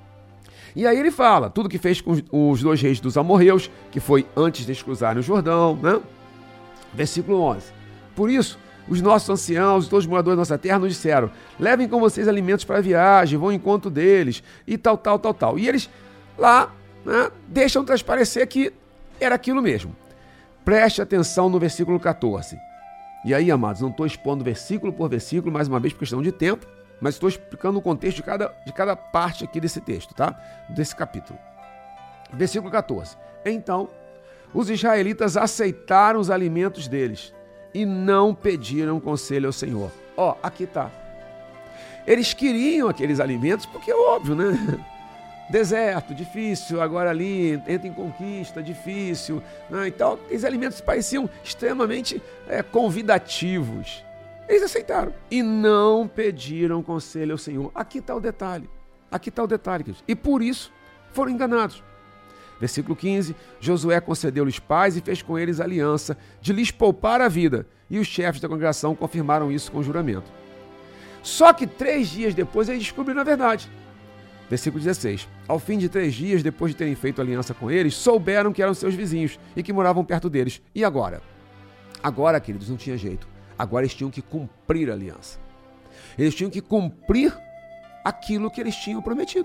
E aí ele fala, tudo que fez com os 2 reis dos amorreus, que foi antes de eles cruzarem o Jordão, né? Versículo 11. Por isso, os nossos anciãos, todos os moradores da nossa terra, nos disseram, levem com vocês alimentos para a viagem, vão ao encontro deles, e tal. E eles lá, né, deixam transparecer que era aquilo mesmo. Preste atenção no versículo 14. E aí, amados, não estou expondo versículo por versículo, mais uma vez por questão de tempo, mas estou explicando o contexto de cada parte aqui desse texto, tá? Desse capítulo. Versículo 14. Então, os israelitas aceitaram os alimentos deles e não pediram conselho ao Senhor. Aqui está. Eles queriam aqueles alimentos porque é óbvio, né? Deserto, difícil, agora ali, entra em conquista, difícil, né? Então, esses alimentos pareciam extremamente convidativos. Eles aceitaram e não pediram conselho ao Senhor. Aqui está o detalhe, queridos. E por isso foram enganados. Versículo 15, Josué concedeu-lhes paz e fez com eles aliança de lhes poupar a vida. E os chefes da congregação confirmaram isso com juramento. Só que 3 dias depois eles descobriram a verdade. Versículo 16. Ao fim de 3 dias, depois de terem feito aliança com eles, souberam que eram seus vizinhos e que moravam perto deles. E agora? Agora, queridos, não tinha jeito. Agora eles tinham que cumprir a aliança. Eles tinham que cumprir aquilo que eles tinham prometido.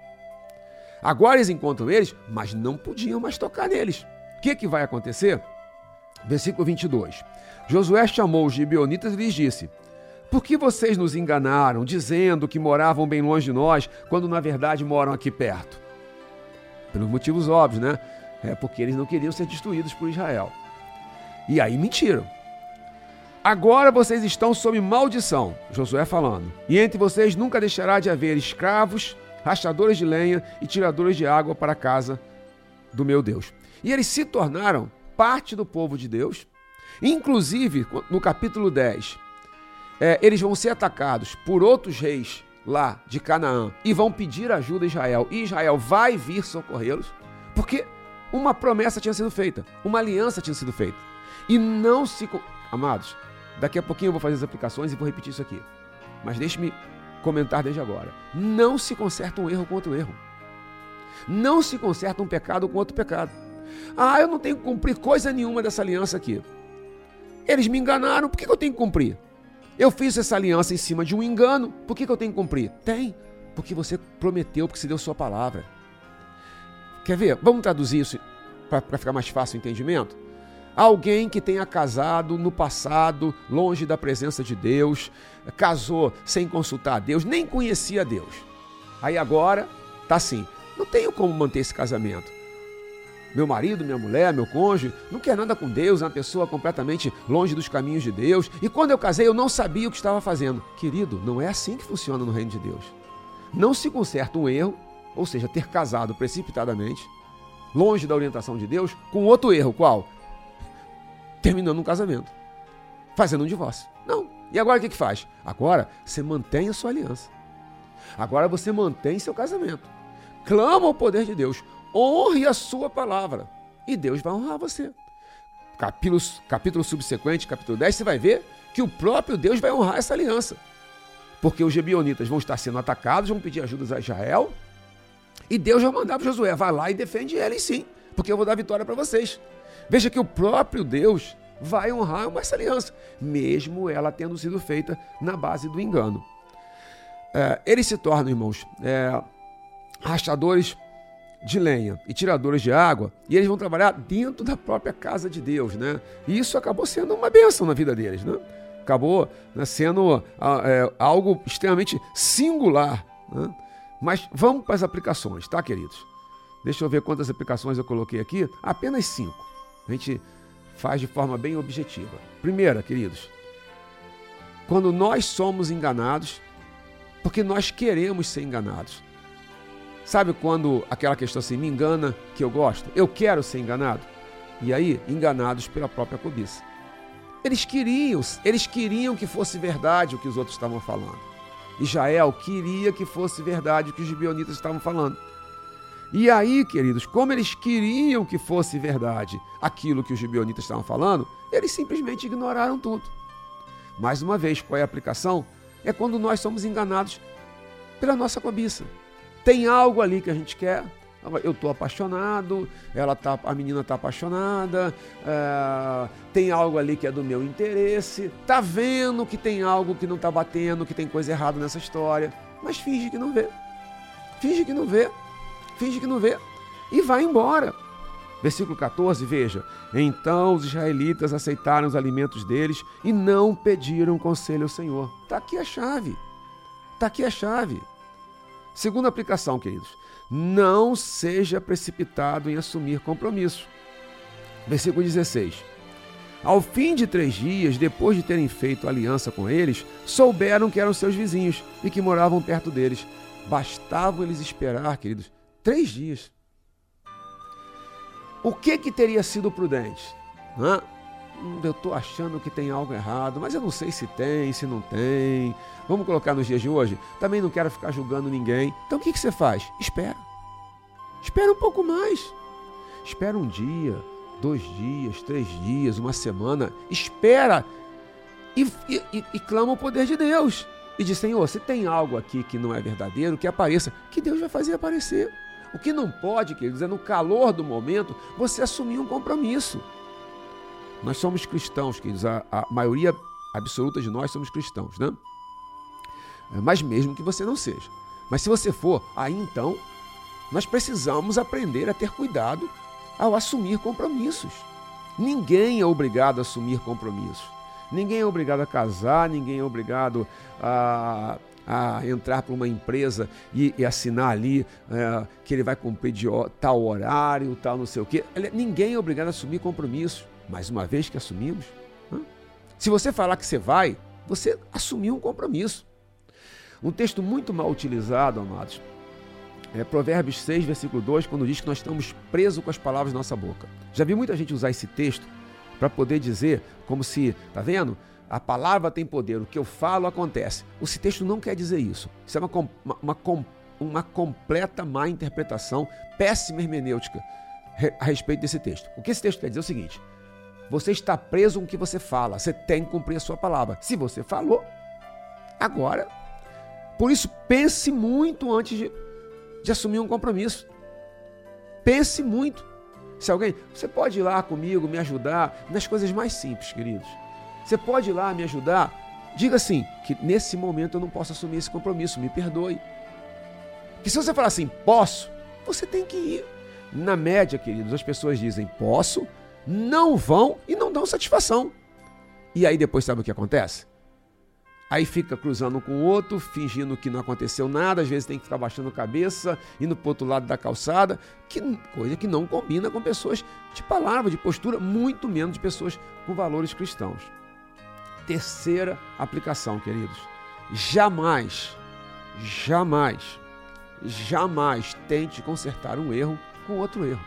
Agora eles encontram eles, mas não podiam mais tocar neles. O que vai acontecer? Versículo 22. Josué chamou os gibeonitas e lhes disse, por que vocês nos enganaram, dizendo que moravam bem longe de nós, quando na verdade moram aqui perto? Pelos motivos óbvios, né? Porque eles não queriam ser destruídos por Israel. E aí mentiram. Agora vocês estão sob maldição, Josué falando, e entre vocês nunca deixará de haver escravos, rachadores de lenha e tiradores de água para a casa do meu Deus. E eles se tornaram parte do povo de Deus. Inclusive, no capítulo 10, eles vão ser atacados por outros reis lá de Canaã e vão pedir ajuda a Israel. E Israel vai vir socorrê-los, porque uma promessa tinha sido feita, uma aliança tinha sido feita. E não se... Amados, daqui a pouquinho eu vou fazer as aplicações e vou repetir isso aqui. Mas deixe-me comentar desde agora. Não se conserta um erro com outro erro. Não se conserta um pecado com outro pecado. Eu não tenho que cumprir coisa nenhuma dessa aliança aqui. Eles me enganaram, por que eu tenho que cumprir? Eu fiz essa aliança em cima de um engano, por que eu tenho que cumprir? Tem, porque você prometeu, porque você deu sua palavra. Quer ver? Vamos traduzir isso para ficar mais fácil o entendimento? Alguém que tenha casado no passado, longe da presença de Deus, casou sem consultar a Deus, nem conhecia Deus. Aí agora tá assim, não tenho como manter esse casamento. Meu marido, minha mulher, meu cônjuge, não quer nada com Deus, é uma pessoa completamente longe dos caminhos de Deus. E quando eu casei, eu não sabia o que estava fazendo. Querido, não é assim que funciona no reino de Deus. Não se conserta um erro, ou seja, ter casado precipitadamente, longe da orientação de Deus, com outro erro. Qual? Terminando um casamento, fazendo um divórcio. Não. E agora o que faz? Agora você mantém a sua aliança. Agora você mantém seu casamento. Clama ao poder de Deus. Honre a sua palavra. E Deus vai honrar você. Capítulo subsequente, capítulo 10, você vai ver que o próprio Deus vai honrar essa aliança. Porque os gibeonitas vão estar sendo atacados, vão pedir ajuda a Israel. E Deus vai mandar para Josué, vai lá e defende eles sim, porque eu vou dar vitória para vocês. Veja que o próprio Deus vai honrar essa aliança, mesmo ela tendo sido feita na base do engano. Eles se tornam, irmãos, rachadores de lenha e tiradores de água, e eles vão trabalhar dentro da própria casa de Deus, né? E isso acabou sendo uma bênção na vida deles, né? Acabou, né, sendo algo extremamente singular, né? Mas vamos para as aplicações, tá, queridos? Deixa eu ver quantas aplicações eu coloquei aqui. Apenas 5. A gente faz de forma bem objetiva. Primeira, queridos, quando nós somos enganados, porque nós queremos ser enganados. Sabe quando aquela questão assim, me engana que eu gosto? Eu quero ser enganado. E aí, enganados pela própria cobiça. Eles queriam que fosse verdade o que os outros estavam falando. Israel queria que fosse verdade o que os gibeonitas estavam falando. E aí, queridos, como eles queriam que fosse verdade aquilo que os gibeonitas estavam falando, eles simplesmente ignoraram tudo. Mais uma vez, qual é a aplicação? É quando nós somos enganados pela nossa cobiça. Tem algo ali que a gente quer, eu estou apaixonado, a menina está apaixonada, tem algo ali que é do meu interesse, está vendo que tem algo que não está batendo, que tem coisa errada nessa história, mas finge que não vê. Finge que não vê. Finge que não vê e vai embora. Versículo 14, veja. Então os israelitas aceitaram os alimentos deles e não pediram conselho ao Senhor. Está aqui a chave. Está aqui a chave. Segunda aplicação, queridos. Não seja precipitado em assumir compromisso. Versículo 16. Ao fim de 3 dias, depois de terem feito aliança com eles, souberam que eram seus vizinhos e que moravam perto deles. Bastava eles esperar, queridos, 3 dias. O que teria sido prudente? Eu estou achando que tem algo errado, mas eu não sei se tem, se não tem. Vamos colocar nos dias de hoje? Também não quero ficar julgando ninguém. Então o que você faz? Espera. Espera um pouco mais. Espera 1 dia, 2 dias, 3 dias, 1 semana. Espera e clama o poder de Deus. E diz, Senhor, se tem algo aqui que não é verdadeiro, que apareça, que Deus vai fazer aparecer. O que não pode, queridos, é no calor do momento você assumir um compromisso. Nós somos cristãos, queridos, a maioria absoluta de nós somos cristãos, né? Mas mesmo que você não seja. Mas se você for, aí então, nós precisamos aprender a ter cuidado ao assumir compromissos. Ninguém é obrigado a assumir compromissos. Ninguém é obrigado a casar, ninguém é obrigado a entrar para uma empresa e assinar ali que ele vai cumprir de tal horário, tal não sei o quê. Ninguém é obrigado a assumir compromissos. Mas uma vez que assumimos, se você falar que você vai, você assumiu um compromisso. Um texto muito mal utilizado, amados, é Provérbios 6, versículo 2, quando diz que nós estamos presos com as palavras da nossa boca. Já vi muita gente usar esse texto para poder dizer como se, tá vendo? A palavra tem poder, o que eu falo acontece. Esse texto não quer dizer isso. Isso é uma completa má interpretação, péssima hermenêutica a respeito desse texto. O que esse texto quer dizer é o seguinte: você está preso com o que você fala, você tem que cumprir a sua palavra. Se você falou, agora. Por isso, pense muito antes de assumir um compromisso. Pense muito. Se alguém, você pode ir lá comigo, me ajudar nas coisas mais simples, queridos. Você pode ir lá me ajudar? Diga assim, que nesse momento eu não posso assumir esse compromisso, me perdoe. Que se você falar assim, posso, você tem que ir. na média, queridos, as pessoas dizem posso, não vão e não dão satisfação. E aí depois sabe o que acontece? Aí fica cruzando com o outro, fingindo que não aconteceu nada, às vezes tem que ficar baixando a cabeça, indo para o outro lado da calçada, coisa que não combina com pessoas de palavra, de postura, muito menos de pessoas com valores cristãos. Terceira aplicação, queridos. Jamais tente consertar um erro com outro erro.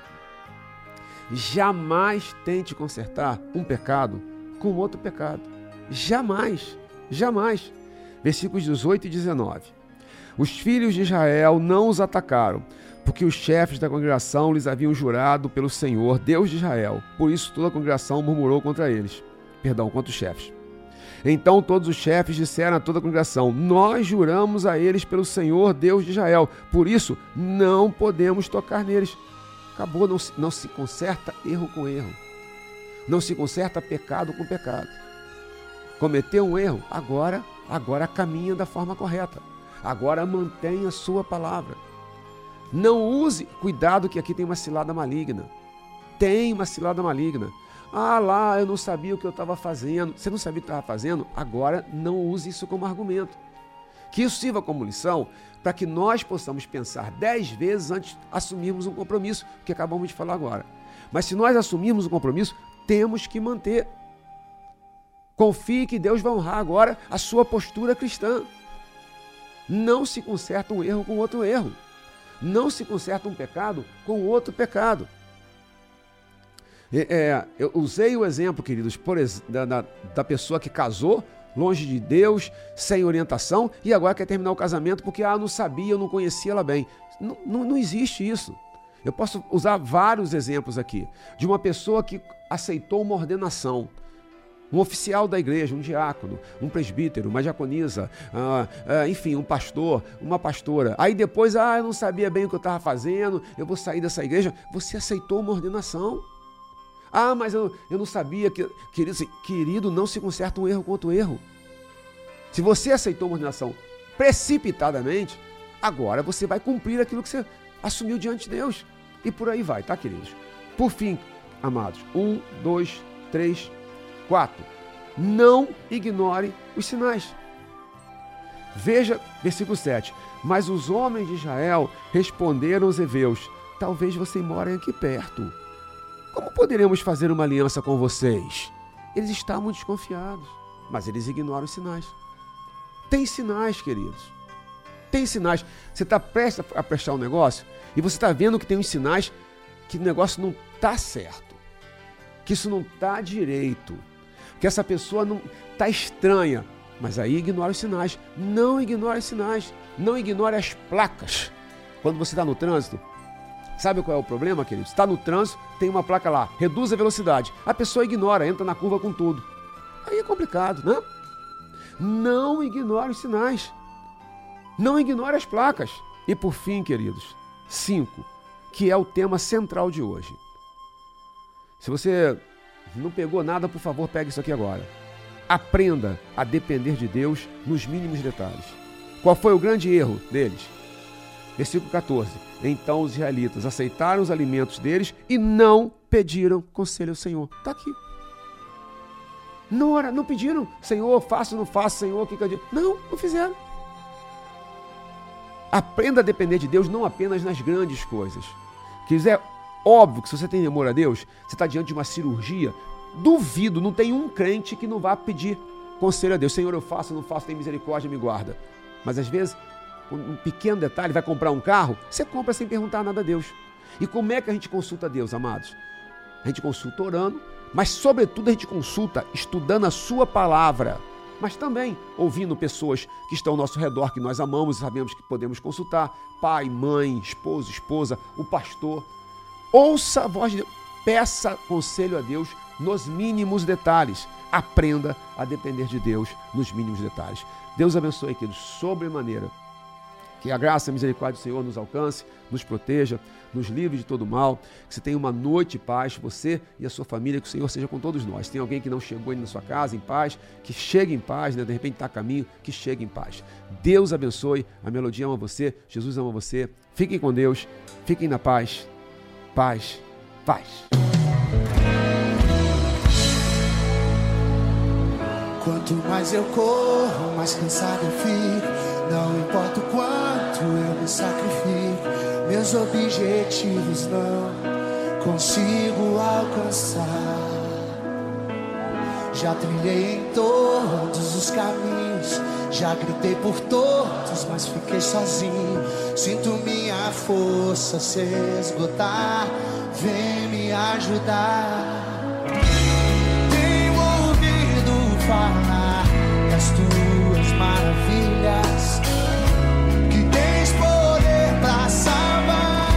Jamais tente consertar um pecado com outro pecado. Jamais. Versículos 18 e 19. Os filhos de Israel não os atacaram, porque os chefes da congregação lhes haviam jurado pelo Senhor, Deus de Israel. Por isso toda a congregação murmurou contra os chefes. Então todos os chefes disseram a toda a congregação: nós juramos a eles pelo Senhor, Deus de Israel. Por isso não podemos tocar neles. Acabou, não se conserta erro com erro. Não se conserta pecado com pecado. Cometeu um erro, agora caminha da forma correta. Agora mantenha a sua palavra. Não use, cuidado que aqui tem uma cilada maligna. Ah lá, eu não sabia o que eu estava fazendo. Você não sabia o que estava fazendo? Agora não use isso como argumento. Que isso sirva como lição para que nós possamos pensar 10 vezes antes de assumirmos um compromisso, que acabamos de falar agora. Mas se nós assumirmos um compromisso, temos que manter. Confie que Deus vai honrar agora a sua postura cristã. Não se conserta um erro com outro erro. Não se conserta um pecado com outro pecado. Eu usei o exemplo, queridos, da pessoa que casou longe de Deus, sem orientação, e agora quer terminar o casamento porque não sabia, eu não conhecia ela bem. Não existe isso. Eu posso usar vários exemplos aqui de uma pessoa que aceitou uma ordenação. Um oficial da igreja, um diácono, um presbítero, uma diaconisa, enfim, um pastor, uma pastora. Aí depois, eu não sabia bem o que eu estava fazendo, eu vou sair dessa igreja. Você aceitou uma ordenação. Mas eu não sabia que... Querido, não se conserta um erro com outro erro. Se você aceitou uma ordenação precipitadamente, agora você vai cumprir aquilo que você assumiu diante de Deus. E por aí vai, tá, queridos? Por fim, amados, 1, 2, 3, 4. Não ignore os sinais. Veja, versículo 7. Mas os homens de Israel responderam aos heveus: talvez vocês morem aqui perto. Como poderemos fazer uma aliança com vocês? Eles estavam desconfiados, mas eles ignoram os sinais. Tem sinais, queridos. Tem sinais. Você está prestes a prestar um negócio e você está vendo que tem uns sinais que o negócio não está certo, que isso não está direito, que essa pessoa não está estranha, mas aí ignora os sinais. Não ignore os sinais, não ignore as placas. Quando você está no trânsito, sabe qual é o problema, querido? Está no trânsito, tem uma placa lá, reduz a velocidade. A pessoa ignora, entra na curva com tudo. Aí é complicado, né? Não ignore os sinais, não ignore as placas. E por fim, queridos, 5, que é o tema central de hoje. Se você não pegou nada, por favor, pegue isso aqui agora. Aprenda a depender de Deus nos mínimos detalhes. Qual foi o grande erro deles? Versículo 14. Então os israelitas aceitaram os alimentos deles e não pediram conselho ao Senhor. Está aqui. Não pediram, Senhor, faço ou não faço, Senhor, o que eu digo? Não fizeram. Aprenda a depender de Deus não apenas nas grandes coisas. Quiser, óbvio que se você tem amor a Deus, você está diante de uma cirurgia, duvido, não tem um crente que não vá pedir conselho a Deus. Senhor, eu faço, não faço, tem misericórdia, me guarda. Mas às vezes, um pequeno detalhe, vai comprar um carro, você compra sem perguntar nada a Deus. E como é que a gente consulta a Deus, amados? A gente consulta orando, mas sobretudo a gente consulta estudando a sua palavra, mas também ouvindo pessoas que estão ao nosso redor, que nós amamos e sabemos que podemos consultar, pai, mãe, esposo, esposa, o pastor. Ouça a voz de Deus, peça conselho a Deus nos mínimos detalhes. Aprenda a depender de Deus nos mínimos detalhes. Deus abençoe, queridos, sobremaneira. Que a graça e a misericórdia do Senhor nos alcance, nos proteja, nos livre de todo mal. Que você tenha uma noite de paz, você e a sua família, que o Senhor seja com todos nós. Tem alguém que não chegou ainda na sua casa em paz, que chegue em paz, né? De repente está a caminho, que chegue em paz. Deus abençoe, a Melodia ama você, Jesus ama você. Fiquem com Deus, fiquem na paz paz, paz. Quanto mais eu corro, mais cansado eu fico. Não importa o quanto eu me sacrifico, meus objetivos não consigo alcançar. Já trilhei em todos os caminhos, já gritei por todos, mas fiquei sozinho. Sinto minha força se esgotar, vem me ajudar. Tenho ouvido falar das tuas maravilhas, que tens poder pra salvar.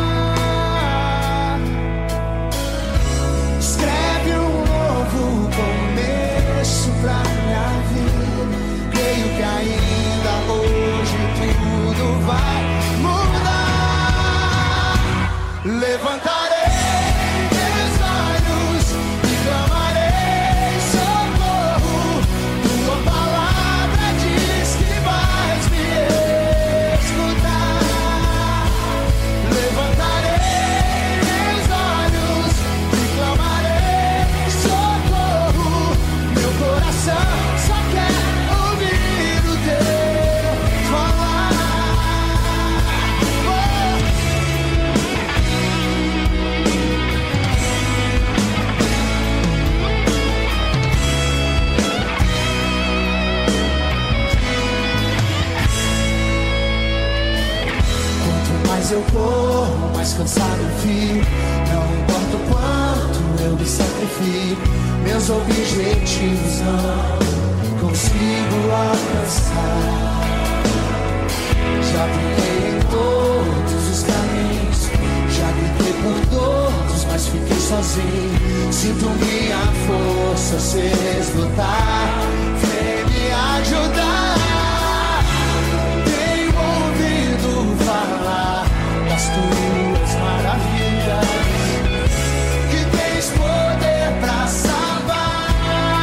Escreve um novo começo pra minha vida. Creio que ainda hoje tudo vai mudar. Levantarei meus olhos e clamarei socorro. Tua palavra diz que vais me escutar. Levantarei meus olhos e clamarei socorro. Meu coração só quer ouvir o teu falar. Quanto mais eu corro, mais cansado eu fico. Não importa o quanto eu me sacrifico, meus objetivos não consigo alcançar. Já tentei em todos os caminhos, já gritei por todos, mas fiquei sozinho. Sinto minha força se esgotar, vem me ajudar. Tenho ouvido falar das tuas maravilhas, que tens poder pra salvar.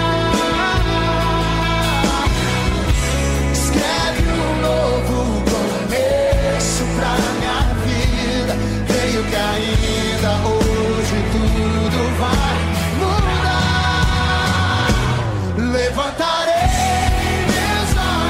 Escreve um novo começo pra minha vida. Creio que ainda hoje tudo vai mudar. Levantarei meus olhos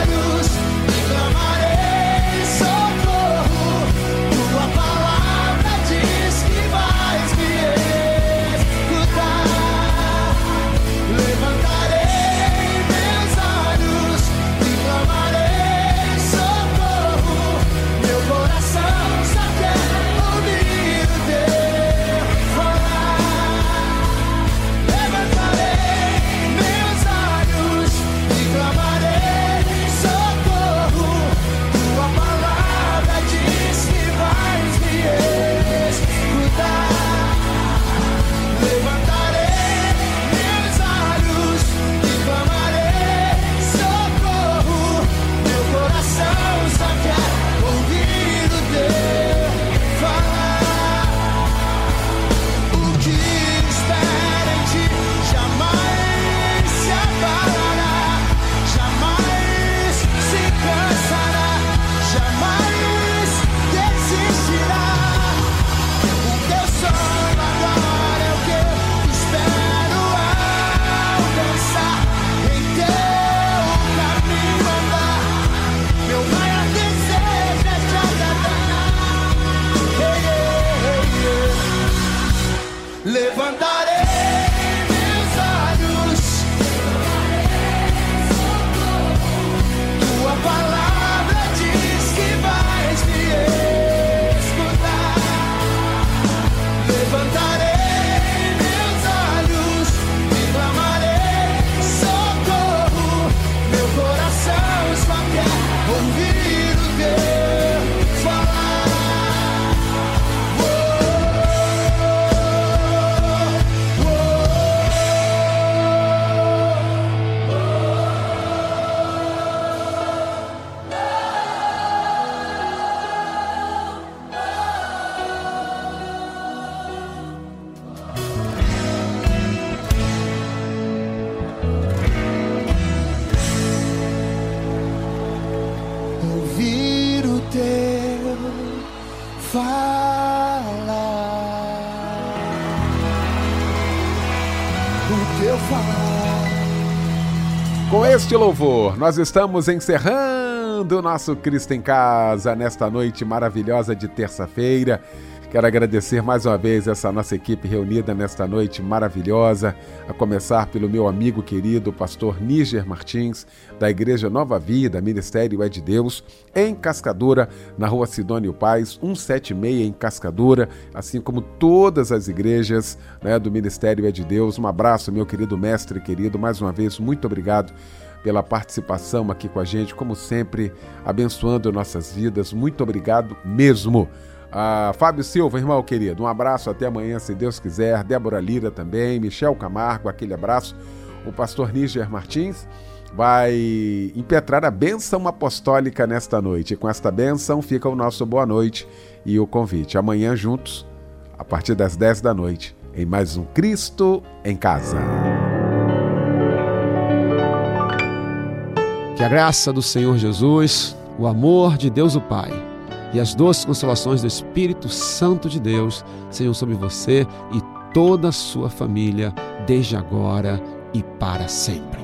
que eu falar. Com este louvor, nós estamos encerrando o nosso Cristo em Casa nesta noite maravilhosa de terça-feira. Quero agradecer mais uma vez essa nossa equipe reunida nesta noite maravilhosa, a começar pelo meu amigo querido, pastor Níger Martins, da Igreja Nova Vida, Ministério é de Deus, em Cascadura, na rua Sidônio Paz, 176 em Cascadura, assim como todas as igrejas, né, do Ministério é de Deus. Um abraço, meu querido mestre querido, mais uma vez, muito obrigado pela participação aqui com a gente, como sempre, abençoando nossas vidas. Muito obrigado mesmo. Fábio Silva, irmão querido, um abraço, até amanhã, se Deus quiser. Débora Lira também, Michel Camargo, aquele abraço. O pastor Níger Martins vai impetrar a bênção apostólica nesta noite. E com esta bênção fica o nosso boa noite e o convite. Amanhã juntos, a partir das 10 da noite, em mais um Cristo em Casa. Que a graça do Senhor Jesus, o amor de Deus o Pai e as doces consolações do Espírito Santo de Deus sejam sobre você e toda a sua família, desde agora e para sempre.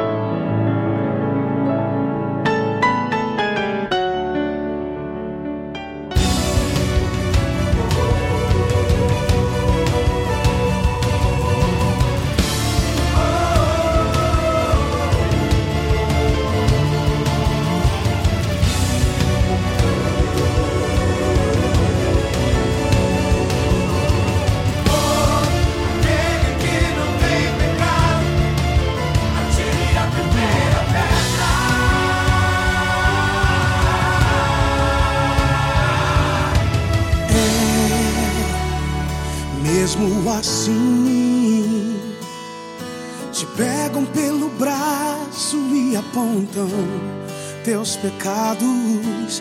Mesmo assim, te pegam pelo braço e apontam teus pecados.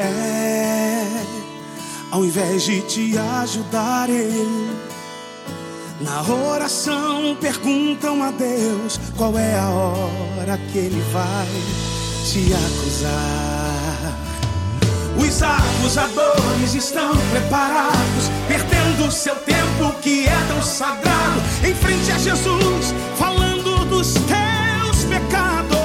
Ao invés de te ajudarem, na oração perguntam a Deus qual é a hora que Ele vai te acusar. Os acusadores estão preparados, perdendo seu tempo que é tão sagrado, em frente a Jesus, falando dos teus pecados.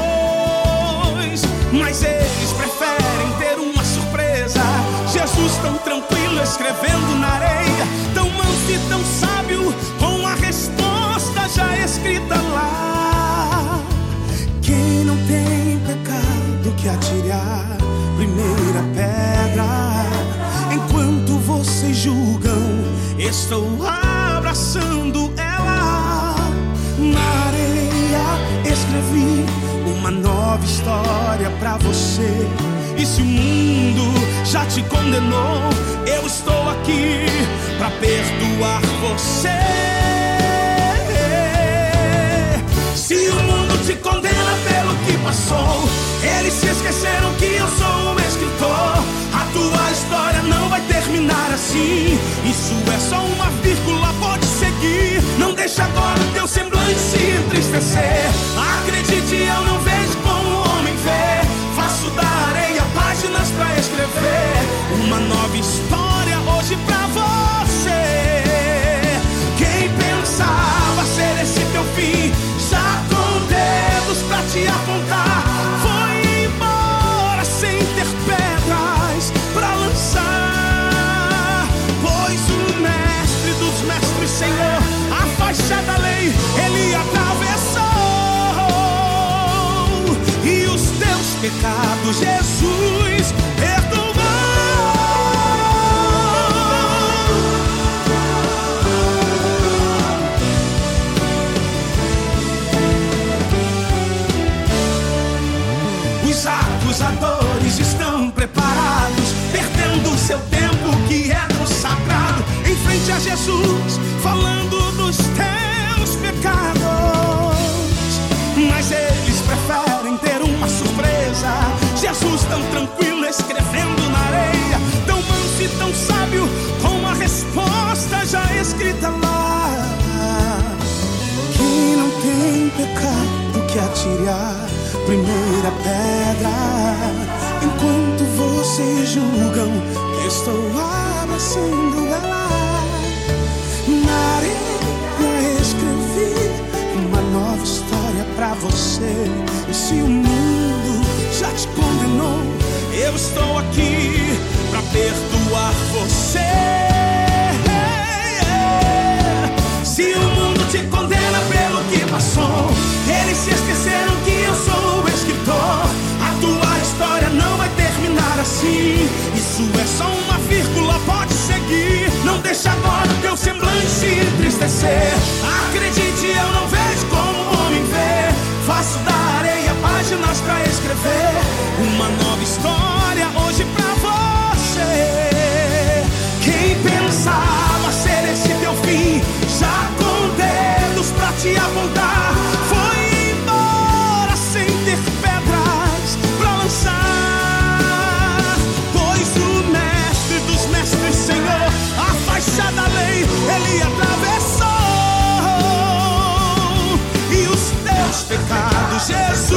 Mas eles preferem ter uma surpresa, Jesus tão tranquilo escrevendo na areia, tão manso e tão sábio, com a resposta já escrita lá. Quem não tem pecado que atire a primeira pedra. Enquanto vocês julgam, estou abraçando ela. Na areia escrevi uma nova história pra você. E se o mundo já te condenou, eu estou aqui pra perdoar você. Se o mundo te condena pelo que passou, eles se esqueceram que eu sou o escritor. A tua história não vai terminar assim. Isso é só uma vírgula, pode seguir. Não deixa agora o teu semblante se entristecer. Acredite, eu não vejo como o homem vê. Faço da areia páginas pra escrever uma nova história hoje pra você. Quem pensava ser esse teu fim, já com dedos pra te apontar, foi embora sem ter pedras pra lançar. Pois o mestre dos mestres, Senhor, a faixa da lei Ele atravessou, e os teus pecados Jesus perdoou. Os acusadores estão preparados, perdendo seu tempo que é tão sagrado, em frente a Jesus, falando dos teus pecados. Mas eles preferem ter uma surpresa, Jesus tão tranquilo escrevendo na areia, tão manso e tão sábio, com a resposta já escrita lá. Quem não tem pecado que atire a primeira pedra. Enquanto vocês julgam, estou abraçando ela. Na areia escrevi uma Se o mundo já te condenou, eu estou aqui pra perdoar você. Se o mundo te condena pelo que passou, eles se esqueceram que eu sou o escritor. A tua história não vai terminar assim. Isso é só uma vírgula, pode seguir. Não deixa agora o teu semblante se entristecer. Acredite, eu não vejo como o homem vê. Faço da areia páginas pra escrever uma nova história hoje pra você. Quem pensava ser esse teu fim, já com dedos pra te apontar, foi embora sem ter pedras pra lançar. Pois o mestre dos mestres, Senhor, a faixa da lei ele atravessou, e os teus pecados, Jesus,